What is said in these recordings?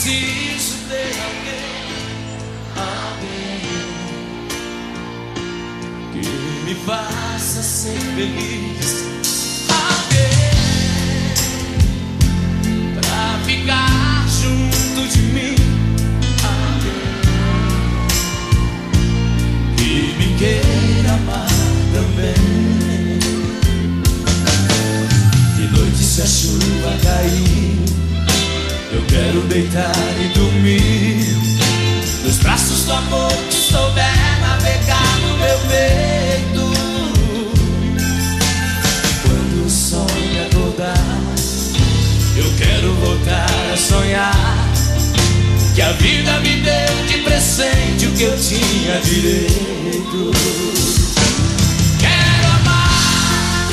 preciso ter alguém que me faça ser feliz. Alguém pra ficar junto de mim. Alguém que me queira amar também. De noite, se a chuva cair, eu quero deitar e dormir nos braços do amor que souber navegar no meu peito. Quando o sol me acordar, eu quero voltar a sonhar que a vida me deu de presente o que eu tinha direito. Quero amar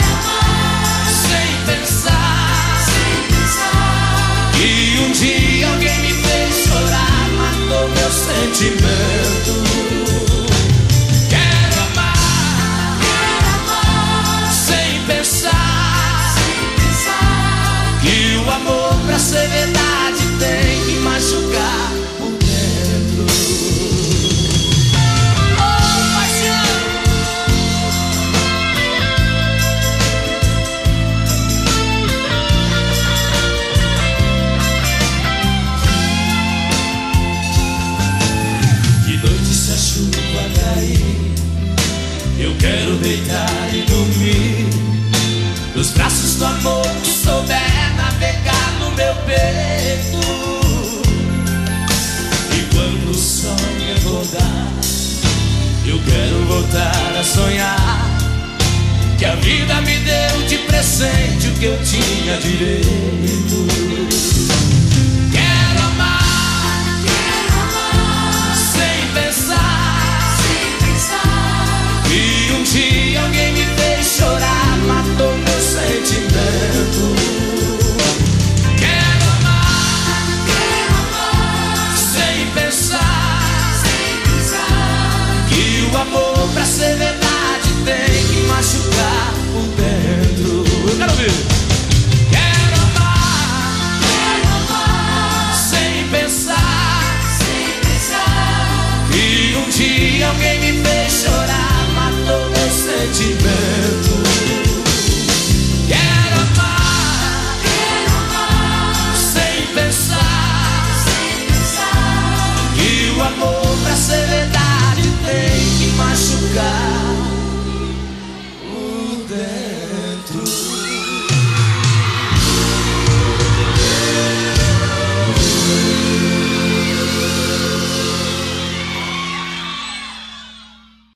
sem pensar que um dia alguém me fez chorar, matou meu sentimento. Quero amar sem pensar que o amor pra ser verdade tem que machucar por dentro. Oh, paixão! De noite, se a chuva cair, eu quero deitar e dormir nos braços do amor que souber navegar no meu peito. E quando o sol me acordar, eu quero voltar a sonhar que a vida me deu de presente o que eu tinha direito.